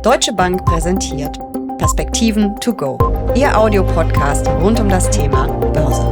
Deutsche Bank präsentiert Perspektiven to go, Ihr Audiopodcast rund um das Thema Börse.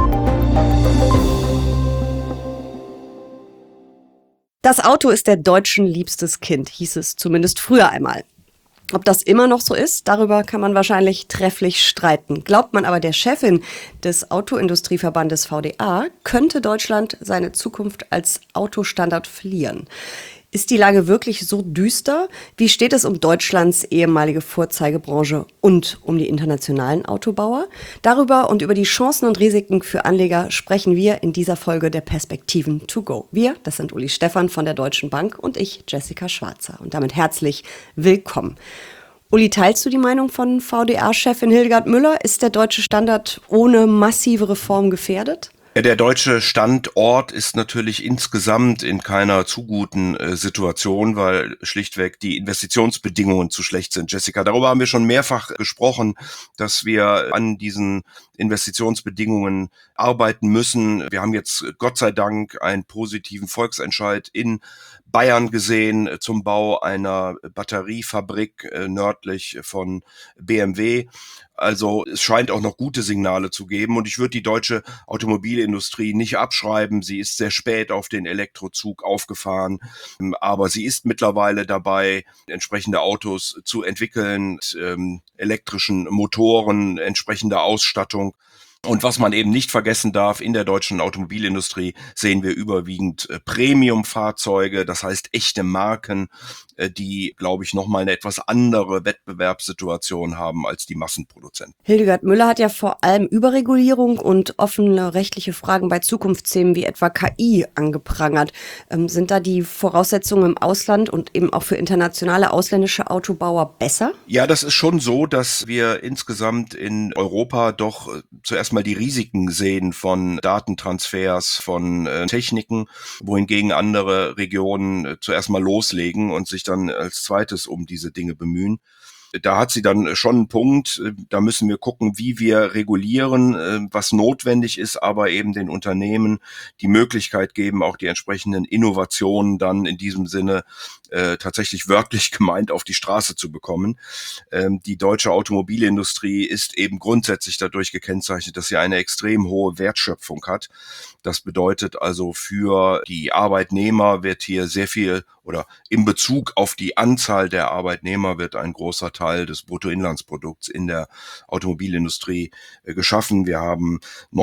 Das Auto ist der Deutschen liebstes Kind, hieß es zumindest früher einmal. Ob das immer noch so ist, darüber kann man wahrscheinlich trefflich streiten. Glaubt man aber der Chefin des Autoindustrieverbandes VDA, könnte Deutschland seine Zukunft als Autostandard verlieren. Ist die Lage wirklich so düster? Wie steht es um Deutschlands ehemalige Vorzeigebranche und um die internationalen Autobauer? Darüber und über die Chancen und Risiken für Anleger sprechen wir in dieser Folge der Perspektiven to go. Wir, das sind Uli Stephan von der Deutschen Bank und ich, Jessica Schwarzer. Und damit herzlich willkommen. Uli, teilst du die Meinung von VDA-Chefin Hildegard Müller? Ist der deutsche Standard ohne massive Reform gefährdet? Ja, der deutsche Standort ist natürlich insgesamt in keiner zu guten Situation, weil schlichtweg die Investitionsbedingungen zu schlecht sind. Jessica, darüber haben wir schon mehrfach gesprochen, dass wir an diesen Investitionsbedingungen arbeiten müssen. Wir haben jetzt Gott sei Dank einen positiven Volksentscheid in Bayern gesehen zum Bau einer Batteriefabrik nördlich von BMW. Also es scheint auch noch gute Signale zu geben und ich würde die deutsche Automobilindustrie nicht abschreiben. Sie ist sehr spät auf den Elektrozug aufgefahren, aber sie ist mittlerweile dabei, entsprechende Autos zu entwickeln, elektrischen Motoren, entsprechende Ausstattung. Und was man eben nicht vergessen darf, in der deutschen Automobilindustrie sehen wir überwiegend Premium-Fahrzeuge, das heißt echte Marken, die, glaube ich, nochmal eine etwas andere Wettbewerbssituation haben als die Massenproduzenten. Hildegard Müller hat ja vor allem Überregulierung und offene rechtliche Fragen bei Zukunftsthemen wie etwa KI angeprangert. Sind da die Voraussetzungen im Ausland und eben auch für internationale ausländische Autobauer besser? Ja, das ist schon so, dass wir insgesamt in Europa doch zuerst mal die Risiken sehen von Datentransfers, von Techniken, wohingegen andere Regionen zuerst mal loslegen und sich dann als zweites um diese Dinge bemühen. Da hat sie dann schon einen Punkt, da müssen wir gucken, wie wir regulieren, was notwendig ist, aber eben den Unternehmen die Möglichkeit geben, auch die entsprechenden Innovationen dann in diesem Sinne tatsächlich wörtlich gemeint auf die Straße zu bekommen. Die deutsche Automobilindustrie ist eben grundsätzlich dadurch gekennzeichnet, dass sie eine extrem hohe Wertschöpfung hat. Das bedeutet also, für die Arbeitnehmer wird hier sehr viel oder in Bezug auf die Anzahl der Arbeitnehmer wird ein großer Teil des Bruttoinlandsprodukts in der Automobilindustrie geschaffen. Wir haben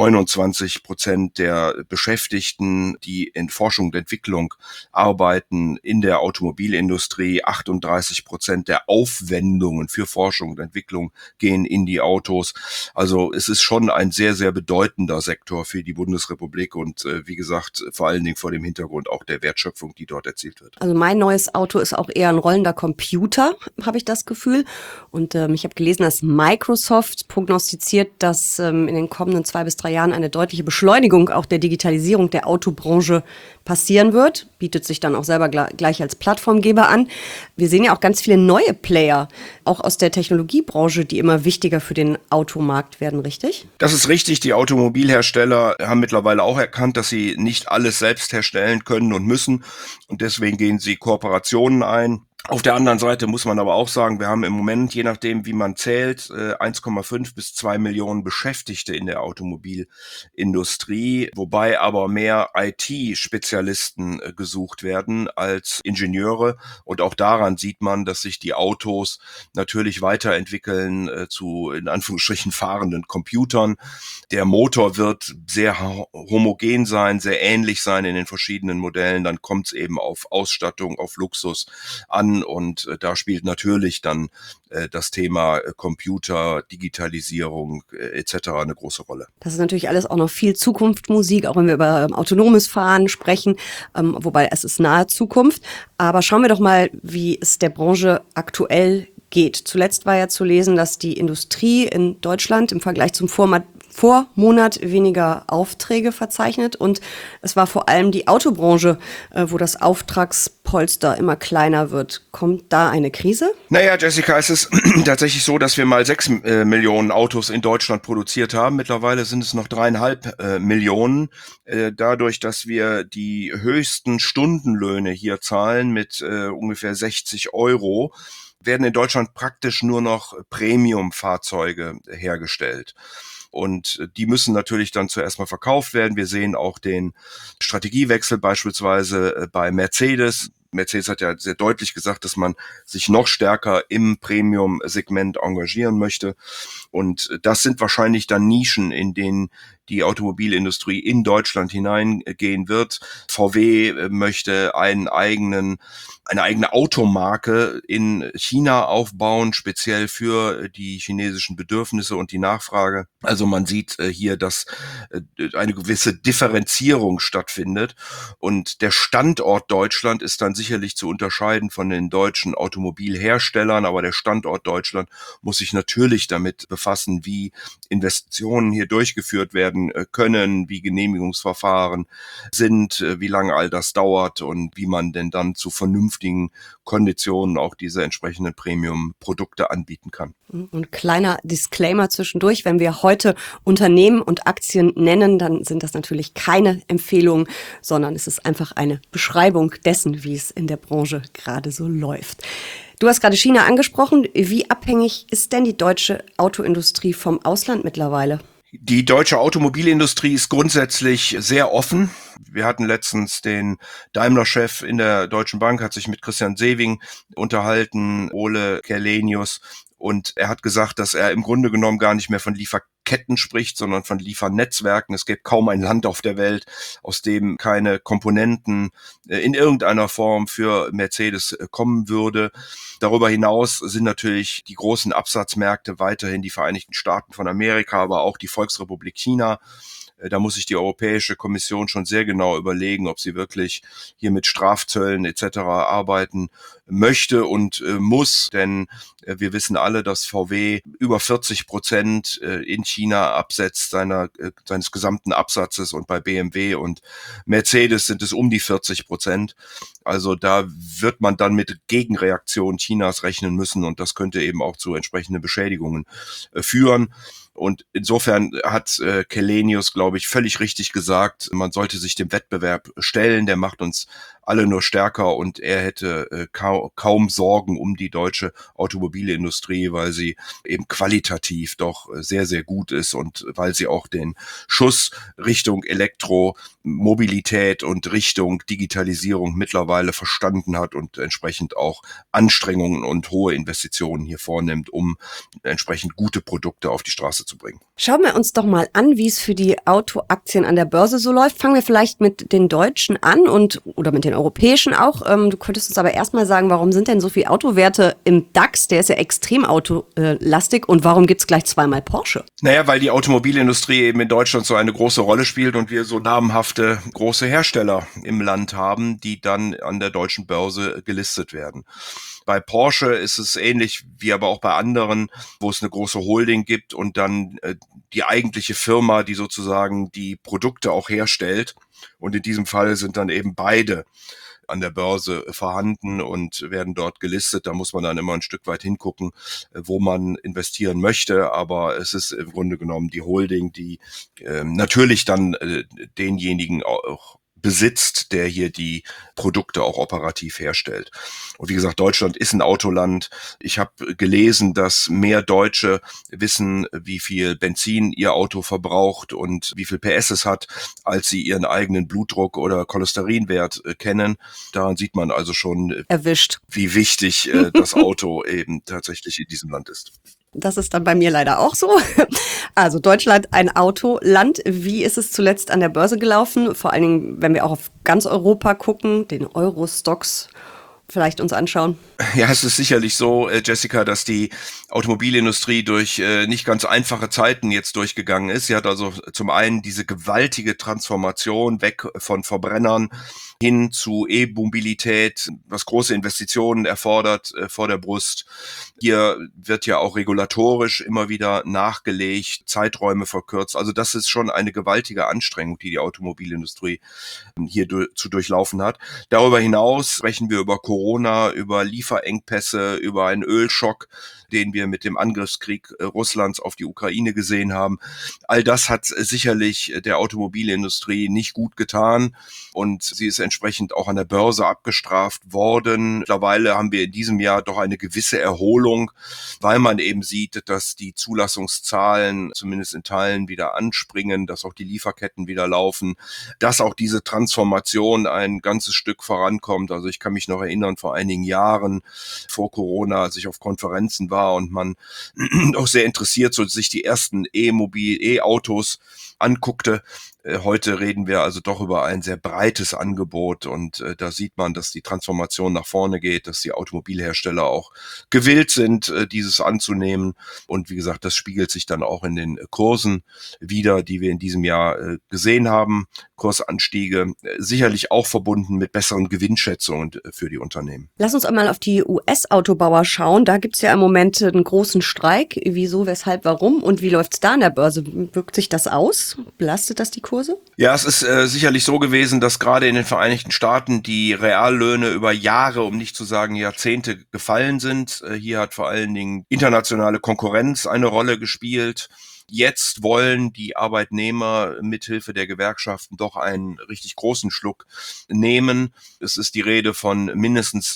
29% der Beschäftigten, die in Forschung und Entwicklung arbeiten in der Automobilindustrie. 38% der Aufwendungen für Forschung und Entwicklung gehen in die Autos. Also es ist schon ein sehr, sehr bedeutender Sektor für die Bundesrepublik und wie gesagt, vor allen Dingen vor dem Hintergrund auch der Wertschöpfung, die dort erzielt wird. Also mein neues Auto ist auch eher ein rollender Computer, habe ich das Gefühl. Und ich habe gelesen, dass Microsoft prognostiziert, dass in den kommenden 2 bis 3 Jahren eine deutliche Beschleunigung auch der Digitalisierung der Autobranche passieren wird. Bietet sich dann auch selber gleich als Plattformgeber an. Wir sehen ja auch ganz viele neue Player, auch aus der Technologiebranche, die immer wichtiger für den Automarkt werden, richtig? Das ist richtig. Die Automobilhersteller haben mittlerweile auch erkannt, dass sie nicht alles selbst herstellen können und müssen. Und deswegen gehen sie Kooperationen ein. Auf der anderen Seite muss man aber auch sagen, wir haben im Moment, je nachdem wie man zählt, 1,5 bis 2 Millionen Beschäftigte in der Automobilindustrie, wobei aber mehr IT-Spezialisten gesucht werden als Ingenieure. Und auch daran sieht man, dass sich die Autos natürlich weiterentwickeln zu, in Anführungsstrichen, fahrenden Computern. Der Motor wird sehr homogen sein, sehr ähnlich sein in den verschiedenen Modellen. Dann kommt es eben auf Ausstattung, auf Luxus an. Und da spielt natürlich dann das Thema Computer, Digitalisierung etc. eine große Rolle. Das ist natürlich alles auch noch viel Zukunftsmusik, auch wenn wir über autonomes Fahren sprechen, wobei es ist nahe Zukunft. Aber schauen wir doch mal, wie es der Branche aktuell geht. Zuletzt war ja zu lesen, dass die Industrie in Deutschland im Vergleich zum Vormonat weniger Aufträge verzeichnet und es war vor allem die Autobranche, wo das Auftragspolster immer kleiner wird. Kommt da eine Krise? Naja, Jessica, es ist tatsächlich so, dass wir mal 6 Millionen Autos in Deutschland produziert haben. Mittlerweile sind es noch 3,5 Millionen. Dadurch, dass wir die höchsten Stundenlöhne hier zahlen mit ungefähr 60 Euro, werden in Deutschland praktisch nur noch Premium-Fahrzeuge hergestellt. Und die müssen natürlich dann zuerst mal verkauft werden. Wir sehen auch den Strategiewechsel beispielsweise bei Mercedes. Mercedes hat ja sehr deutlich gesagt, dass man sich noch stärker im Premium-Segment engagieren möchte. Und das sind wahrscheinlich dann Nischen, in denen die Automobilindustrie in Deutschland hineingehen wird. VW möchte eine eigene Automarke in China aufbauen, speziell für die chinesischen Bedürfnisse und die Nachfrage. Also man sieht hier, dass eine gewisse Differenzierung stattfindet. Und der Standort Deutschland ist dann sicherlich zu unterscheiden von den deutschen Automobilherstellern, aber der Standort Deutschland muss sich natürlich damit befassen, wie Investitionen hier durchgeführt werden können, wie Genehmigungsverfahren sind, wie lange all das dauert und wie man denn dann zu vernünftigen Konditionen auch diese entsprechenden Premium-Produkte anbieten kann. Und kleiner Disclaimer zwischendurch, wenn wir heute Unternehmen und Aktien nennen, dann sind das natürlich keine Empfehlungen, sondern es ist einfach eine Beschreibung dessen, wie es in der Branche gerade so läuft. Du hast gerade China angesprochen. Wie abhängig ist denn die deutsche Autoindustrie vom Ausland mittlerweile? Die deutsche Automobilindustrie ist grundsätzlich sehr offen. Wir hatten letztens den Daimler-Chef in der Deutschen Bank, hat sich mit Christian Sewing unterhalten, Ole Källenius. Und er hat gesagt, dass er im Grunde genommen gar nicht mehr von Lieferketten spricht, sondern von Liefernetzwerken. Es gibt kaum ein Land auf der Welt, aus dem keine Komponenten in irgendeiner Form für Mercedes kommen würde. Darüber hinaus sind natürlich die großen Absatzmärkte weiterhin die Vereinigten Staaten von Amerika, aber auch die Volksrepublik China. Da muss sich die Europäische Kommission schon sehr genau überlegen, ob sie wirklich hier mit Strafzöllen etc. arbeiten möchte und muss, denn wir wissen alle, dass VW über 40% in China absetzt seines gesamten Absatzes und bei BMW und Mercedes sind es um die 40%. Also da wird man dann mit Gegenreaktionen Chinas rechnen müssen und das könnte eben auch zu entsprechenden Beschädigungen führen. Und insofern hat Källenius, glaube ich, völlig richtig gesagt, man sollte sich dem Wettbewerb stellen, der macht uns alle nur stärker und er hätte kaum Sorgen um die deutsche Automobilindustrie, weil sie eben qualitativ doch sehr, sehr gut ist und weil sie auch den Schuss Richtung Elektromobilität und Richtung Digitalisierung mittlerweile verstanden hat und entsprechend auch Anstrengungen und hohe Investitionen hier vornimmt, um entsprechend gute Produkte auf die Straße zu bringen. Schauen wir uns doch mal an, wie es für die Autoaktien an der Börse so läuft. Fangen wir vielleicht mit den deutschen an oder mit den europäischen auch. Du könntest uns aber erstmal sagen, warum sind denn so viele Autowerte im DAX? Der ist ja extrem autolastig und warum gibt's gleich zweimal Porsche? Naja, weil die Automobilindustrie eben in Deutschland so eine große Rolle spielt und wir so namhafte große Hersteller im Land haben, die dann an der deutschen Börse gelistet werden. Bei Porsche ist es ähnlich wie aber auch bei anderen, wo es eine große Holding gibt und dann die eigentliche Firma, die sozusagen die Produkte auch herstellt. Und in diesem Fall sind dann eben beide an der Börse vorhanden und werden dort gelistet. Da muss man dann immer ein Stück weit hingucken, wo man investieren möchte. Aber es ist im Grunde genommen die Holding, die natürlich dann denjenigen auch besitzt, der hier die Produkte auch operativ herstellt. Und wie gesagt, Deutschland ist ein Autoland. Ich habe gelesen, dass mehr Deutsche wissen, wie viel Benzin ihr Auto verbraucht und wie viel PS es hat, als sie ihren eigenen Blutdruck oder Cholesterinwert kennen. Daran sieht man also schon, Erwischt. wie wichtig das Auto eben tatsächlich in diesem Land ist. Das ist dann bei mir leider auch so. Also Deutschland, ein Autoland. Wie ist es zuletzt an der Börse gelaufen? Vor allen Dingen, wenn wir auch auf ganz Europa gucken, den Euro-Stocks vielleicht uns anschauen. Ja, es ist sicherlich so, Jessica, dass die Automobilindustrie durch nicht ganz einfache Zeiten jetzt durchgegangen ist. Sie hat also zum einen diese gewaltige Transformation weg von Verbrennern hin zu E-Mobilität, was große Investitionen erfordert vor der Brust. Hier wird ja auch regulatorisch immer wieder nachgelegt, Zeiträume verkürzt. Also das ist schon eine gewaltige Anstrengung, die die Automobilindustrie hier zu durchlaufen hat. Darüber hinaus sprechen wir über Corona, über Lieferengpässe, über einen Ölschock, den wir mit dem Angriffskrieg Russlands auf die Ukraine gesehen haben. All das hat sicherlich der Automobilindustrie nicht gut getan und sie ist entsprechend auch an der Börse abgestraft worden. Mittlerweile haben wir in diesem Jahr doch eine gewisse Erholung, weil man eben sieht, dass die Zulassungszahlen zumindest in Teilen wieder anspringen, dass auch die Lieferketten wieder laufen, dass auch diese Transformation ein ganzes Stück vorankommt. Also ich kann mich noch erinnern, vor einigen Jahren vor Corona, als ich auf Konferenzen war und man auch sehr interessiert so sich die ersten E-Autos anguckte. Heute reden wir also doch über ein sehr breites Angebot und da sieht man, dass die Transformation nach vorne geht, dass die Automobilhersteller auch gewillt sind, dieses anzunehmen. Und wie gesagt, das spiegelt sich dann auch in den Kursen wider, die wir in diesem Jahr gesehen haben. Kursanstiege, sicherlich auch verbunden mit besseren Gewinnschätzungen für die Unternehmen. Lass uns einmal auf die US-Autobauer schauen. Da gibt's ja im Moment einen großen Streik. Wieso, weshalb, warum und wie läuft's da an der Börse? Wirkt sich das aus? Belastet das die Kurse? Ja, es ist sicherlich so gewesen, dass gerade in den Vereinigten Staaten die Reallöhne über Jahre, um nicht zu sagen Jahrzehnte, gefallen sind. Hier hat vor allen Dingen internationale Konkurrenz eine Rolle gespielt. Jetzt wollen die Arbeitnehmer mithilfe der Gewerkschaften doch einen richtig großen Schluck nehmen. Es ist die Rede von mindestens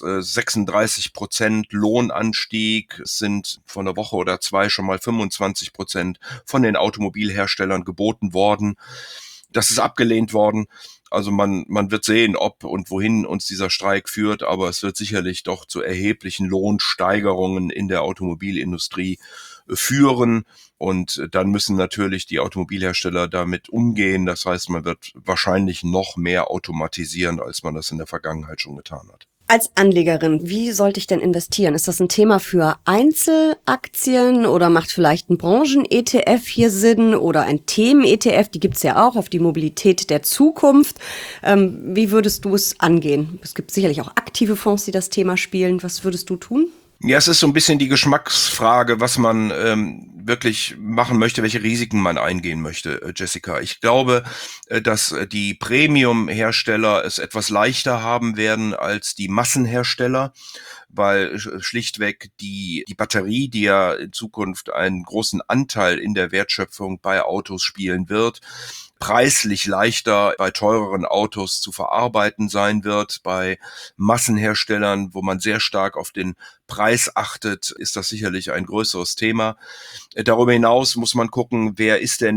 36% Lohnanstieg. Es sind vor einer Woche oder zwei schon mal 25% von den Automobilherstellern geboten worden. Das ist abgelehnt worden. Also man wird sehen, ob und wohin uns dieser Streik führt, aber es wird sicherlich doch zu erheblichen Lohnsteigerungen in der Automobilindustrie führen. Und dann müssen natürlich die Automobilhersteller damit umgehen. Das heißt, man wird wahrscheinlich noch mehr automatisieren, als man das in der Vergangenheit schon getan hat. Als Anlegerin, wie sollte ich denn investieren? Ist das ein Thema für Einzelaktien oder macht vielleicht ein Branchen-ETF hier Sinn oder ein Themen-ETF? Die gibt's ja auch auf die Mobilität der Zukunft. Wie würdest du es angehen? Es gibt sicherlich auch aktive Fonds, die das Thema spielen. Was würdest du tun? Ja, es ist so ein bisschen die Geschmacksfrage, was man wirklich machen möchte, welche Risiken man eingehen möchte, Jessica. Ich glaube, dass die Premium-Hersteller es etwas leichter haben werden als die Massenhersteller, weil schlichtweg die Batterie, die ja in Zukunft einen großen Anteil in der Wertschöpfung bei Autos spielen wird, preislich leichter bei teureren Autos zu verarbeiten sein wird. Bei Massenherstellern, wo man sehr stark auf den Preis achtet, ist das sicherlich ein größeres Thema. Darüber hinaus muss man gucken, wer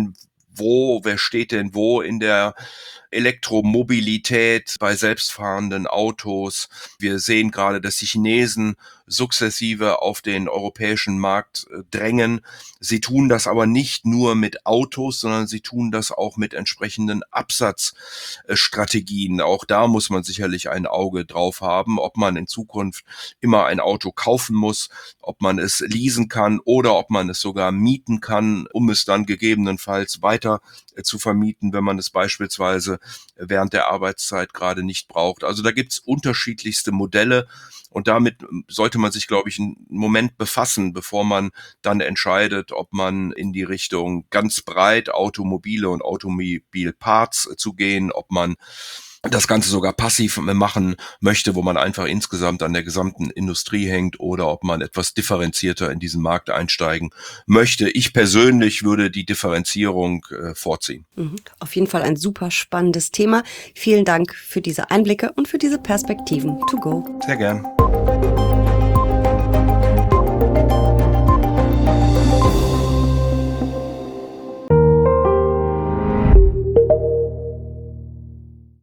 steht denn wo in der Elektromobilität bei selbstfahrenden Autos. Wir sehen gerade, dass die Chinesen sukzessive auf den europäischen Markt drängen. Sie tun das aber nicht nur mit Autos, sondern sie tun das auch mit entsprechenden Absatzstrategien. Auch da muss man sicherlich ein Auge drauf haben, ob man in Zukunft immer ein Auto kaufen muss, ob man es leasen kann oder ob man es sogar mieten kann, um es dann gegebenenfalls weiter zu vermieten, wenn man es beispielsweise während der Arbeitszeit gerade nicht braucht. Also da gibt's unterschiedlichste Modelle und damit sollte man sich, glaube ich, einen Moment befassen, bevor man dann entscheidet, ob man in die Richtung ganz breit Automobile und Automobilparts zu gehen, ob man das Ganze sogar passiv machen möchte, wo man einfach insgesamt an der gesamten Industrie hängt oder ob man etwas differenzierter in diesen Markt einsteigen möchte. Ich persönlich würde die Differenzierung vorziehen. Auf jeden Fall ein super spannendes Thema. Vielen Dank für diese Einblicke und für diese Perspektiven. To go. Sehr gern.